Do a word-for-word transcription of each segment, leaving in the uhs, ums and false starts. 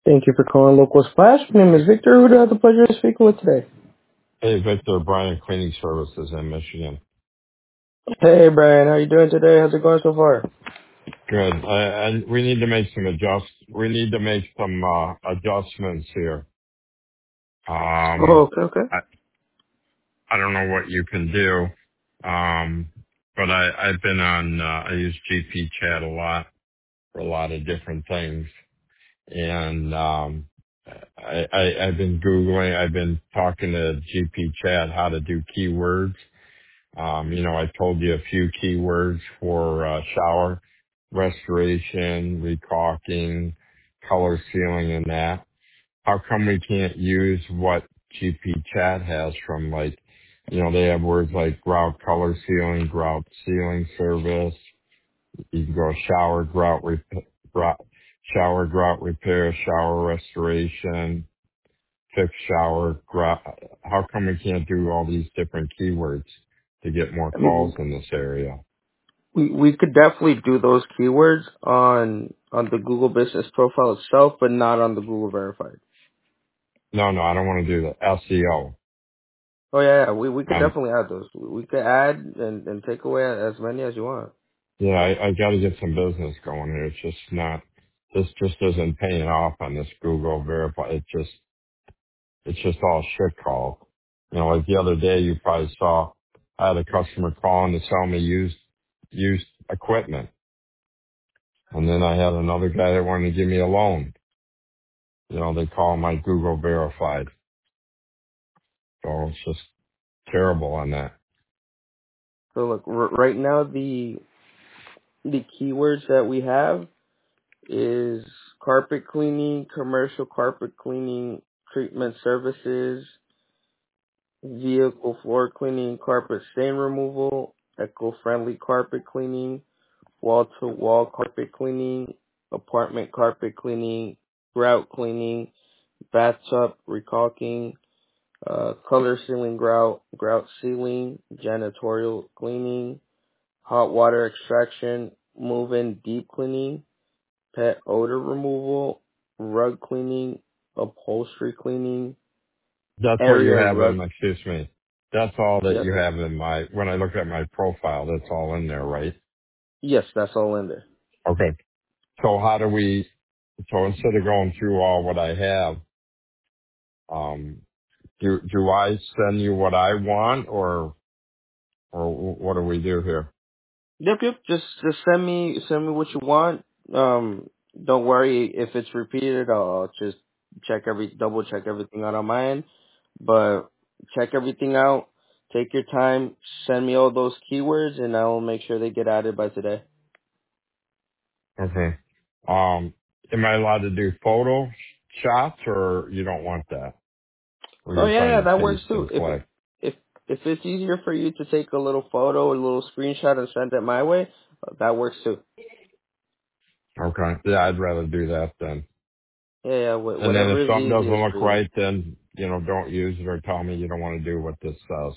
Thank you for calling Local Splash. My name is Victor. Who do I have the pleasure of speaking with today? Hey, Victor, Brian Cleaning Services in Michigan. Hey, Brian. How you doing today? How's it going so far? Good. I, I, we need to make some adjust. We need to make some uh, adjustments here. Oh, Um, okay, okay. I, I don't know what you can do, um, but I, I've been on. Uh, I use G P Chat a lot for a lot of different things, and um, I, I, I've been googling. I've been talking to G P Chat how to do keywords. Um, You know, I told you a few keywords for uh, shower restoration, recaulking, color sealing, and that. How come we can't use what G P Chat has from, like, you know, they have words like grout color sealing, grout sealing service. You can go shower grout rep- grout, shower grout repair, shower restoration, fix shower grout. How come we can't do all these different keywords to get more I calls mean, in this area? we we could definitely do those keywords on on the Google Business Profile itself, but not on the Google Verified. No, no, I don't want to do the S E O. Oh yeah, yeah. We we could Um, definitely add those. We could add and and take away as many as you want. yeah, I, I got to get some business going here. It's just not. This just isn't paying off on this Google Verify. It just, it's just all shit call. You know, like the other day, you probably saw I had a customer calling to sell me used used equipment, and then I had another guy that wanted to give me a loan. You know, they call my Google Verified. So it's just terrible on that. So look, r- right now the the keywords that we have is carpet cleaning, commercial carpet cleaning, treatment services, vehicle floor cleaning, carpet stain removal, eco-friendly carpet cleaning, wall-to-wall carpet cleaning, apartment carpet cleaning, grout cleaning, bathtub recaulking, uh, color sealing grout, grout sealing, janitorial cleaning, hot water extraction, move-in deep cleaning, pet odor removal, rug cleaning, upholstery cleaning, That's what you area have rug. in, excuse me. That's all that Yes, you sir. have in my, when I look at my profile, that's all in there, right? Yes, that's all in there. Okay. So how do we, so instead of going through all what I have, um, do, do I send you what I want or, or what do we do here? Yep, yep. Just just send me send me what you want. Um, don't worry if it's repeated. I'll, I'll just check every double check everything out on my end. But check everything out. Take your time. Send me all those keywords, and I will make sure they get added by today. Okay. Um, am I allowed to do photo shots or you don't want that? Or Oh you're yeah, trying yeah, to that works paste too. and If select? if if it's easier for you to take a little photo, a little screenshot, and send it my way, uh, that works too. Okay. Yeah, I'd rather do that then. Yeah, yeah. Wh- And then if whatever is something doesn't easiest look for you. right, then, you know, don't use it or tell me you don't want to do what this says.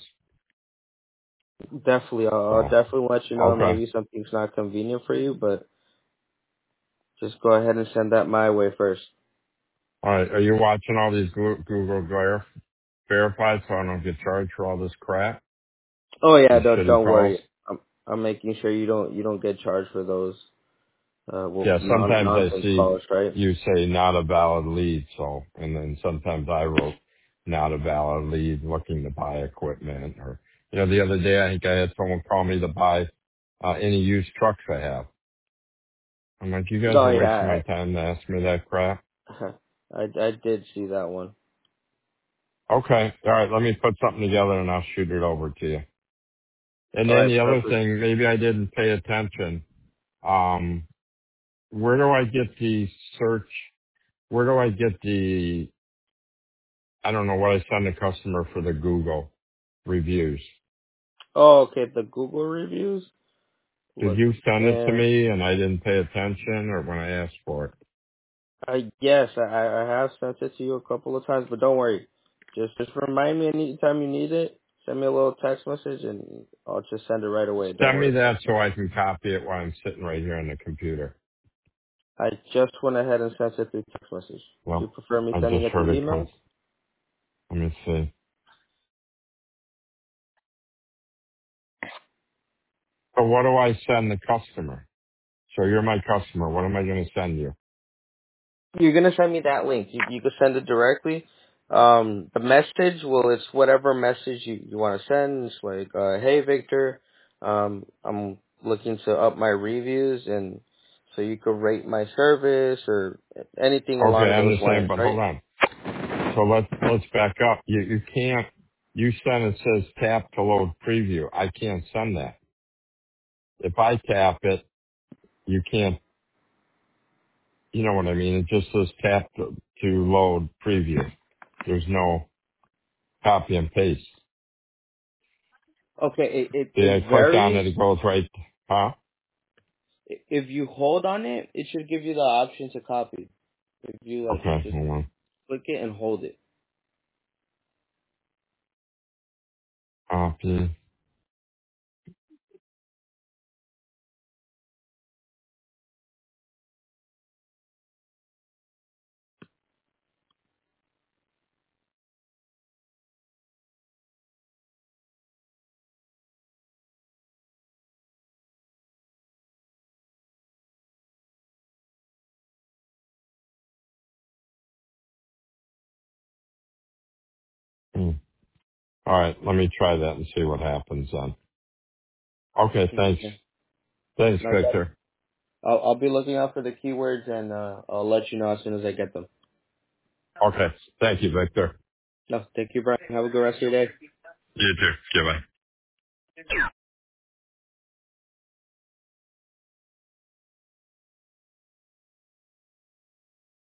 Definitely, I'll, I'll So, definitely let you know. okay. Maybe something's not convenient for you, but just go ahead and send that my way first. All right. Are you watching all these Goo- Google Ver- verified so I don't get charged for all this crap? Oh yeah, These don't shitty don't calls? worry. I'm I'm making sure you don't you don't get charged for those uh well Yeah, non sometimes I nonsense see calls, right? you say not a valid lead, so, and then sometimes I wrote not a valid lead looking to buy equipment or, you know, the other day I think I had someone call me to buy uh, any used trucks I have. I'm like, you guys Oh are wasting yeah, my time to ask me that crap. I I, I did see that one. Okay. All right. Let me put something together and I'll shoot it over to you. And All then right, the other perfect. thing, maybe I didn't pay attention. Um, where do I get the search? Where do I get the, I don't know what I send the customer for the Google reviews? Oh, okay, the Google reviews. Did Look, you send it to and me and I didn't pay attention or when I asked for it? I yes, I I have sent it to you a couple of times, but don't worry. Just just remind me anytime you need it. Send me a little text message, and I'll just send it right away. Don't Send me worry. that so I can copy it while I'm sitting right here on the computer. I just went ahead and sent it through text message. Do you Well, prefer me I sending just it heard through it come. email? Let me see. So what do I send the customer? So you're my customer. What am I going to send you? You're gonna send me that link. You you can send it directly. Um, the message, well, it's whatever message you, you want to send. It's like, uh, hey Victor, um, I'm looking to up my reviews, and so you could rate my service or anything Okay, along I those understand, lines, but hold right? on. So let's let's back up. You you can't. You send it says tap to load preview. I can't send that. If I tap it, you can't. You know what I mean? It just says tap to, to load preview. There's no copy and paste. Okay, it, it See, it I click on varies. it, it goes right. Huh? If you hold on it, it should give you the option to copy. If you like Okay, just hold on. click it and hold it. Copy. Hmm. All right, let me try that and see what happens then. Okay, thanks. Okay, Thanks, no problem. Victor. I'll I'll be looking out for the keywords and uh, I'll let you know as soon as I get them. Okay, thank you, Victor. No, thank you, Brian. Have a good rest of your day. You too. Goodbye.